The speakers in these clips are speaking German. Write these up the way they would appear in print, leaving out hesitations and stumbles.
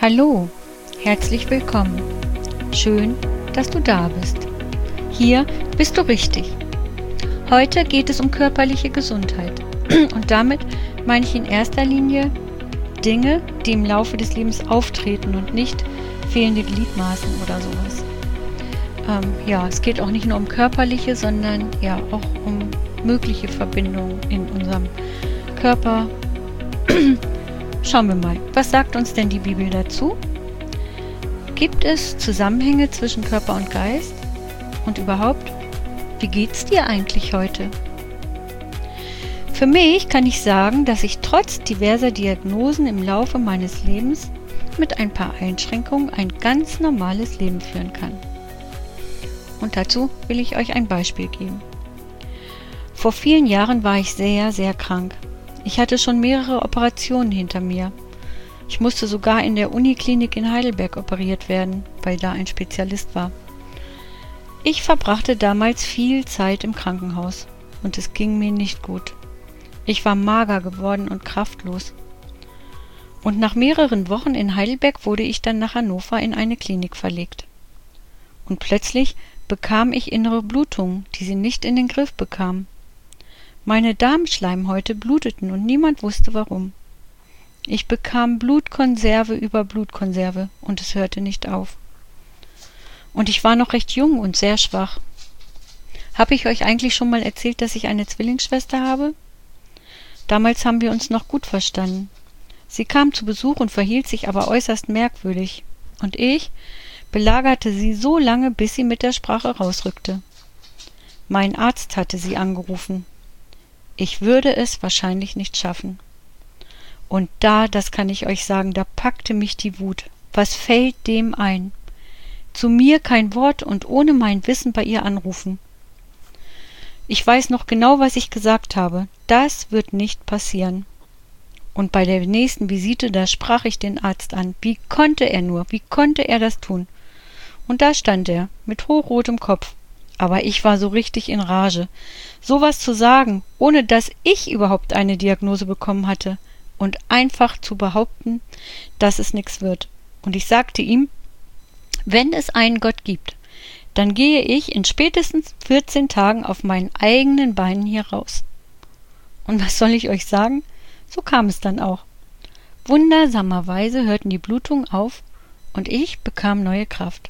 Hallo, herzlich willkommen. Schön, dass du da bist. Hier bist du richtig. Heute geht es um körperliche Gesundheit. Und damit meine ich in erster Linie Dinge, die im Laufe des Lebens auftreten und nicht fehlende Gliedmaßen oder sowas. Es geht auch nicht nur um körperliche, sondern auch um mögliche Verbindungen in unserem Körper. Schauen wir mal, was sagt uns denn die Bibel dazu? Gibt es Zusammenhänge zwischen Körper und Geist? Und überhaupt, wie geht's dir eigentlich heute? Für mich kann ich sagen, dass ich trotz diverser Diagnosen im Laufe meines Lebens mit ein paar Einschränkungen ein ganz normales Leben führen kann. Und dazu will ich euch ein Beispiel geben. Vor vielen Jahren war ich sehr, sehr krank. Ich hatte schon mehrere Operationen hinter mir. Ich musste sogar in der Uniklinik in Heidelberg operiert werden, weil da ein Spezialist war. Ich verbrachte damals viel Zeit im Krankenhaus und es ging mir nicht gut. Ich war mager geworden und kraftlos. Und nach mehreren Wochen in Heidelberg wurde ich dann nach Hannover in eine Klinik verlegt. Und plötzlich bekam ich innere Blutungen, die sie nicht in den Griff bekam. Meine Darmschleimhäute bluteten und niemand wusste warum. Ich bekam Blutkonserve über Blutkonserve und es hörte nicht auf. Und ich war noch recht jung und sehr schwach. Habe ich euch eigentlich schon mal erzählt, dass ich eine Zwillingsschwester habe? Damals haben wir uns noch gut verstanden. Sie kam zu Besuch und verhielt sich aber äußerst merkwürdig. Und ich belagerte sie so lange, bis sie mit der Sprache rausrückte. Mein Arzt hatte sie angerufen. Ich würde es wahrscheinlich nicht schaffen. Und das kann ich euch sagen, da packte mich die Wut. Was fällt dem ein? Zu mir kein Wort und ohne mein Wissen bei ihr anrufen. Ich weiß noch genau, was ich gesagt habe. Das wird nicht passieren. Und bei der nächsten Visite, da sprach ich den Arzt an. Wie konnte er nur? Wie konnte er das tun? Und da stand er, mit hochrotem Kopf. Aber ich war so richtig in Rage. Sowas zu sagen, ohne dass ich überhaupt eine Diagnose bekommen hatte und einfach zu behaupten, dass es nichts wird. Und ich sagte ihm, wenn es einen Gott gibt, dann gehe ich in spätestens 14 Tagen auf meinen eigenen Beinen hier raus. Und was soll ich euch sagen? So kam es dann auch. Wundersamerweise hörten die Blutungen auf und ich bekam neue Kraft.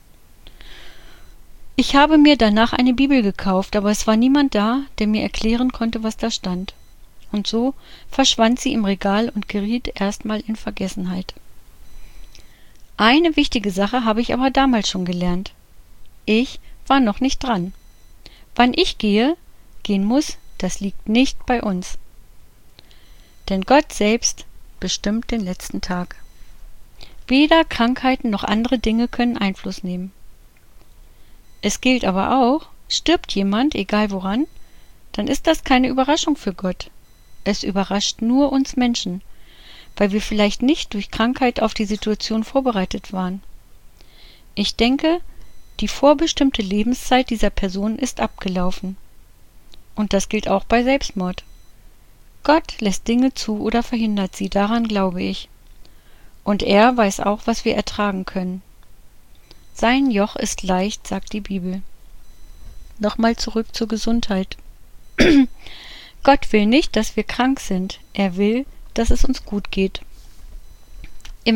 Ich habe mir danach eine Bibel gekauft, aber es war niemand da, der mir erklären konnte, was da stand. Und so verschwand sie im Regal und geriet erstmal in Vergessenheit. Eine wichtige Sache habe ich aber damals schon gelernt. Ich war noch nicht dran. Wann ich gehen muss, das liegt nicht bei uns. Denn Gott selbst bestimmt den letzten Tag. Weder Krankheiten noch andere Dinge können Einfluss nehmen. Es gilt aber auch, stirbt jemand, egal woran, dann ist das keine Überraschung für Gott. Es überrascht nur uns Menschen, weil wir vielleicht nicht durch Krankheit auf die Situation vorbereitet waren. Ich denke, die vorbestimmte Lebenszeit dieser Person ist abgelaufen. Und das gilt auch bei Selbstmord. Gott lässt Dinge zu oder verhindert sie, daran glaube ich. Und er weiß auch, was wir ertragen können. Sein Joch ist leicht, sagt die Bibel. Nochmal zurück zur Gesundheit. Gott will nicht, dass wir krank sind. Er will, dass es uns gut geht. Im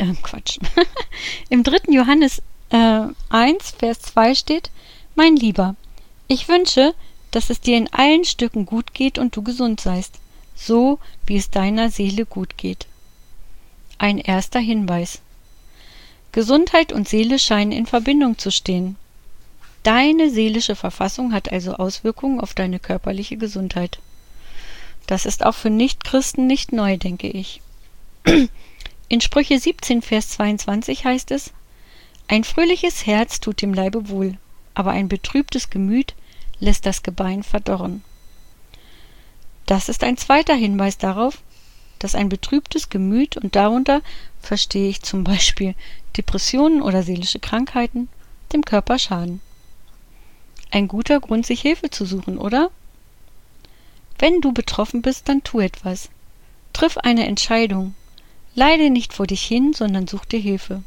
3. Johannes 1, Vers 2 steht, mein Lieber, ich wünsche, dass es dir in allen Stücken gut geht und du gesund seist, so wie es deiner Seele gut geht. Ein erster Hinweis. Gesundheit und Seele scheinen in Verbindung zu stehen. Deine seelische Verfassung hat also Auswirkungen auf deine körperliche Gesundheit. Das ist auch für Nichtchristen nicht neu, denke ich. In Sprüche 17, Vers 22 heißt es, ein fröhliches Herz tut dem Leibe wohl, aber ein betrübtes Gemüt lässt das Gebein verdorren. Das ist ein zweiter Hinweis darauf, dass ein betrübtes Gemüt, und darunter verstehe ich zum Beispiel Depressionen oder seelische Krankheiten, dem Körper schaden. Ein guter Grund, sich Hilfe zu suchen, oder? Wenn du betroffen bist, dann tu etwas. Triff eine Entscheidung. Leide nicht vor dich hin, sondern such dir Hilfe.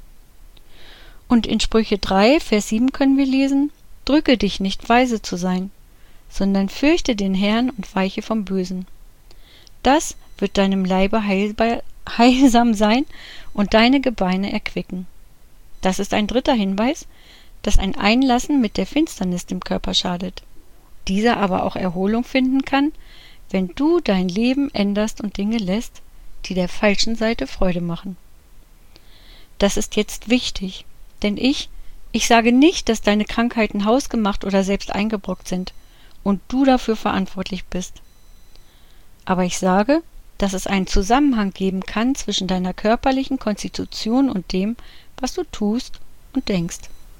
Und in Sprüche 3, Vers 7 können wir lesen: Drücke dich nicht, weise zu sein, sondern fürchte den Herrn und weiche vom Bösen. Das wird deinem Leibe heilsam sein und deine Gebeine erquicken. Das ist ein dritter Hinweis, dass ein Einlassen mit der Finsternis dem Körper schadet. Dieser aber auch Erholung finden kann, wenn du dein Leben änderst und Dinge lässt, die der falschen Seite Freude machen. Das ist jetzt wichtig, denn ich sage nicht, dass deine Krankheiten hausgemacht oder selbst eingebrockt sind und du dafür verantwortlich bist. Aber ich sage, dass es einen Zusammenhang geben kann zwischen deiner körperlichen Konstitution und dem, was du tust und denkst.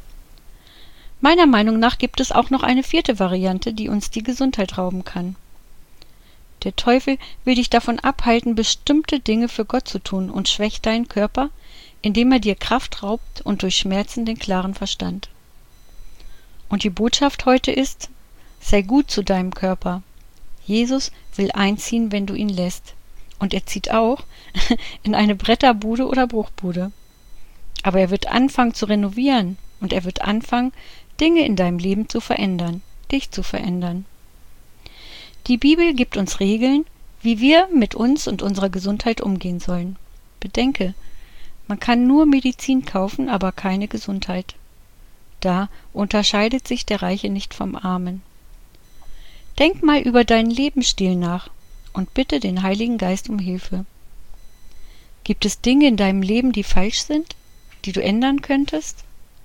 Meiner Meinung nach gibt es auch noch eine vierte Variante, die uns die Gesundheit rauben kann. Der Teufel will dich davon abhalten, bestimmte Dinge für Gott zu tun und schwächt deinen Körper, indem er dir Kraft raubt und durch Schmerzen den klaren Verstand. Und die Botschaft heute ist: Sei gut zu deinem Körper. Jesus will einziehen, wenn du ihn lässt. Und er zieht auch in eine Bretterbude oder Bruchbude. Aber er wird anfangen zu renovieren und er wird anfangen, Dinge in deinem Leben zu verändern, dich zu verändern. Die Bibel gibt uns Regeln, wie wir mit uns und unserer Gesundheit umgehen sollen. Bedenke, man kann nur Medizin kaufen, aber keine Gesundheit. Da unterscheidet sich der Reiche nicht vom Armen. Denk mal über deinen Lebensstil nach und bitte den Heiligen Geist um Hilfe. Gibt es Dinge in deinem Leben, die falsch sind, die du ändern könntest?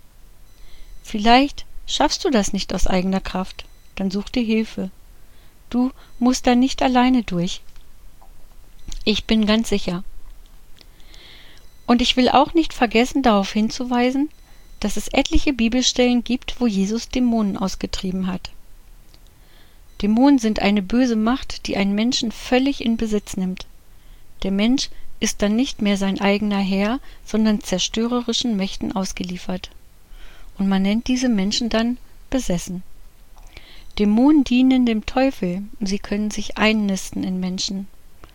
Vielleicht schaffst du das nicht aus eigener Kraft, dann such dir Hilfe. Du musst da nicht alleine durch. Ich bin ganz sicher. Und ich will auch nicht vergessen, darauf hinzuweisen, dass es etliche Bibelstellen gibt, wo Jesus Dämonen ausgetrieben hat. Dämonen sind eine böse Macht, die einen Menschen völlig in Besitz nimmt. Der Mensch ist dann nicht mehr sein eigener Herr, sondern zerstörerischen Mächten ausgeliefert. Und man nennt diese Menschen dann besessen. Dämonen dienen dem Teufel, sie können sich einnisten in Menschen.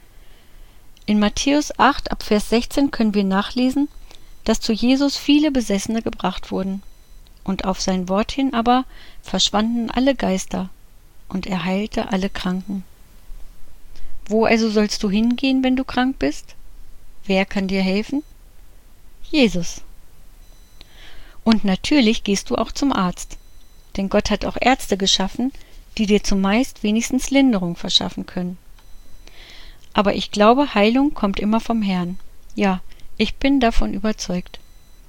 In Matthäus 8 ab Vers 16 können wir nachlesen, dass zu Jesus viele Besessene gebracht wurden. Und auf sein Wort hin aber verschwanden alle Geister, und er heilte alle Kranken. Wo also sollst du hingehen, wenn du krank bist? Wer kann dir helfen? Jesus. Und natürlich gehst du auch zum Arzt, denn Gott hat auch Ärzte geschaffen, die dir zumeist wenigstens Linderung verschaffen können. Aber ich glaube, Heilung kommt immer vom Herrn. Ja, ich bin davon überzeugt.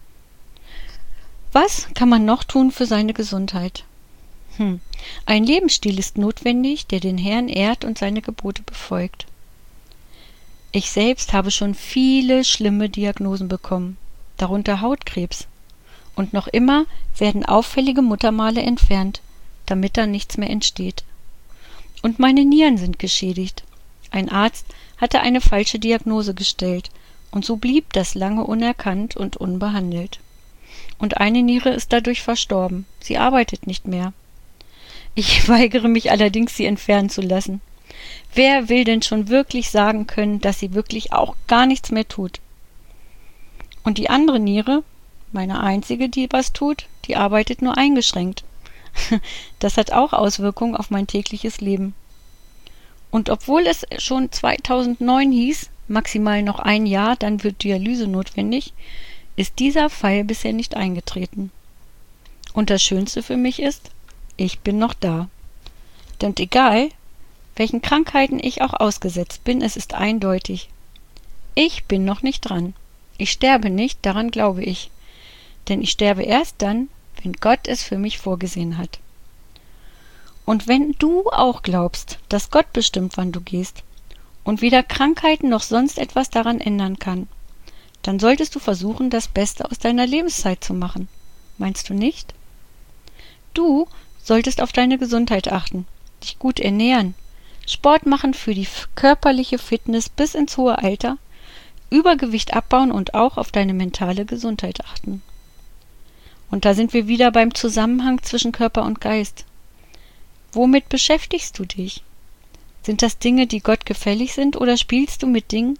Was kann man noch tun für seine Gesundheit? Ein Lebensstil ist notwendig, der den Herrn ehrt und seine Gebote befolgt. Ich selbst habe schon viele schlimme Diagnosen bekommen, darunter Hautkrebs. Und noch immer werden auffällige Muttermale entfernt, damit da nichts mehr entsteht. Und meine Nieren sind geschädigt. Ein Arzt hatte eine falsche Diagnose gestellt, und so blieb das lange unerkannt und unbehandelt. Und eine Niere ist dadurch verstorben, sie arbeitet nicht mehr. Ich weigere mich allerdings, sie entfernen zu lassen. Wer will denn schon wirklich sagen können, dass sie wirklich auch gar nichts mehr tut? Und die andere Niere, meine einzige, die was tut, die arbeitet nur eingeschränkt. Das hat auch Auswirkungen auf mein tägliches Leben. Und obwohl es schon 2009 hieß, maximal noch ein Jahr, dann wird Dialyse notwendig, ist dieser Fall bisher nicht eingetreten. Und das Schönste für mich ist, ich bin noch da. Denn egal, welchen Krankheiten ich auch ausgesetzt bin, es ist eindeutig. Ich bin noch nicht dran. Ich sterbe nicht, daran glaube ich. Denn ich sterbe erst dann, wenn Gott es für mich vorgesehen hat. Und wenn du auch glaubst, dass Gott bestimmt, wann du gehst, und weder Krankheiten noch sonst etwas daran ändern kann, dann solltest du versuchen, das Beste aus deiner Lebenszeit zu machen. Meinst du nicht? Du solltest auf deine Gesundheit achten, dich gut ernähren, Sport machen für die körperliche Fitness bis ins hohe Alter, Übergewicht abbauen und auch auf deine mentale Gesundheit achten. Und da sind wir wieder beim Zusammenhang zwischen Körper und Geist. Womit beschäftigst du dich? Sind das Dinge, die Gott gefällig sind, oder spielst du mit Dingen,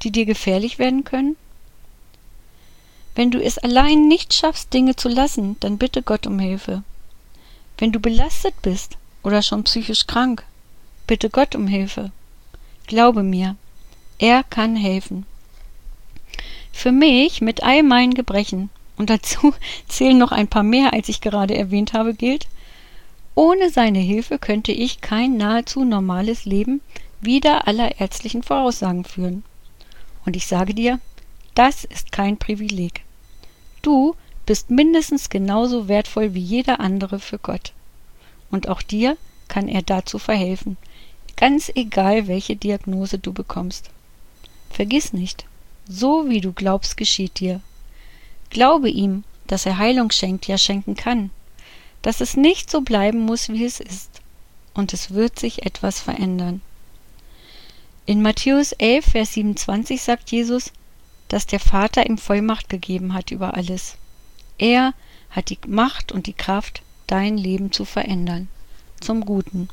die dir gefährlich werden können? Wenn du es allein nicht schaffst, Dinge zu lassen, dann bitte Gott um Hilfe. Wenn du belastet bist oder schon psychisch krank, bitte Gott um Hilfe. Glaube mir, er kann helfen. Für mich mit all meinen Gebrechen, und dazu zählen noch ein paar mehr, als ich gerade erwähnt habe, gilt: Ohne seine Hilfe könnte ich kein nahezu normales Leben wider aller ärztlichen Voraussagen führen. Und ich sage dir, das ist kein Privileg. Du bist mindestens genauso wertvoll wie jeder andere für Gott. Und auch dir kann er dazu verhelfen, ganz egal, welche Diagnose du bekommst. Vergiss nicht, so wie du glaubst, geschieht dir. Glaube ihm, dass er Heilung schenkt, ja schenken kann, dass es nicht so bleiben muss, wie es ist. Und es wird sich etwas verändern. In Matthäus 11, Vers 27 sagt Jesus, dass der Vater ihm Vollmacht gegeben hat über alles. Er hat die Macht und die Kraft, dein Leben zu verändern, zum Guten.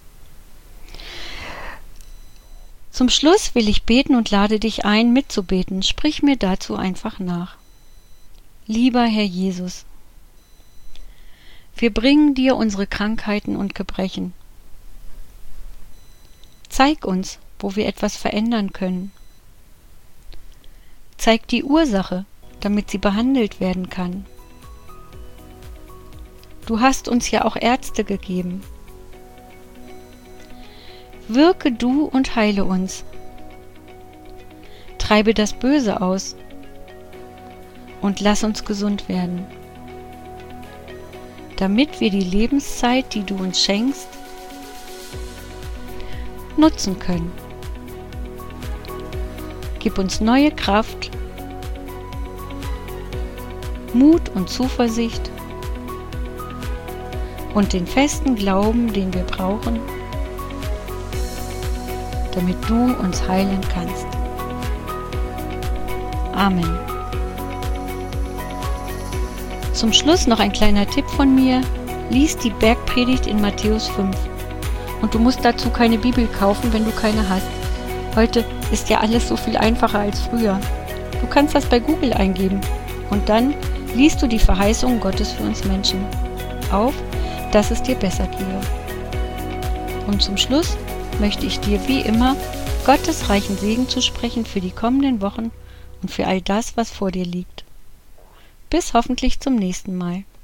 Zum Schluss will ich beten und lade dich ein, mitzubeten. Sprich mir dazu einfach nach. Lieber Herr Jesus, wir bringen dir unsere Krankheiten und Gebrechen. Zeig uns, wo wir etwas verändern können. Zeig die Ursache, damit sie behandelt werden kann. Du hast uns ja auch Ärzte gegeben. Wirke du und heile uns. Treibe das Böse aus und lass uns gesund werden, damit wir die Lebenszeit, die du uns schenkst, nutzen können. Gib uns neue Kraft, Mut und Zuversicht und den festen Glauben, den wir brauchen, damit du uns heilen kannst. Amen. Zum Schluss noch ein kleiner Tipp von mir. Lies die Bergpredigt in Matthäus 5. Und du musst dazu keine Bibel kaufen, wenn du keine hast. Heute ist ja alles so viel einfacher als früher. Du kannst das bei Google eingeben und dann liest du die Verheißungen Gottes für uns Menschen auf, dass es dir besser gehe. Und zum Schluss möchte ich dir wie immer Gottes reichen Segen zusprechen für die kommenden Wochen und für all das, was vor dir liegt. Bis hoffentlich zum nächsten Mal.